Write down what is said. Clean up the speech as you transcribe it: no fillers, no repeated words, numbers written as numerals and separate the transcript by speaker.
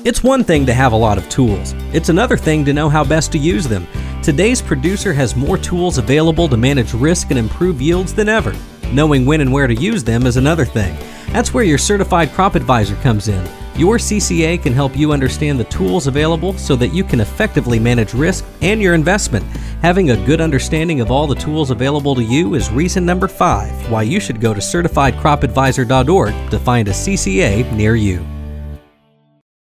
Speaker 1: It's one thing to have a lot of tools. It's another thing to know how best to use them. Today's producer has more tools available to manage risk and improve yields than ever. Knowing when and where to use them is another thing. That's where your Certified Crop Advisor comes in. Your CCA can help you understand the tools available so that you can effectively manage risk and your investment. Having a good understanding of all the tools available to you is reason number 5 why you should go to CertifiedCropAdvisor.org to find a CCA near you.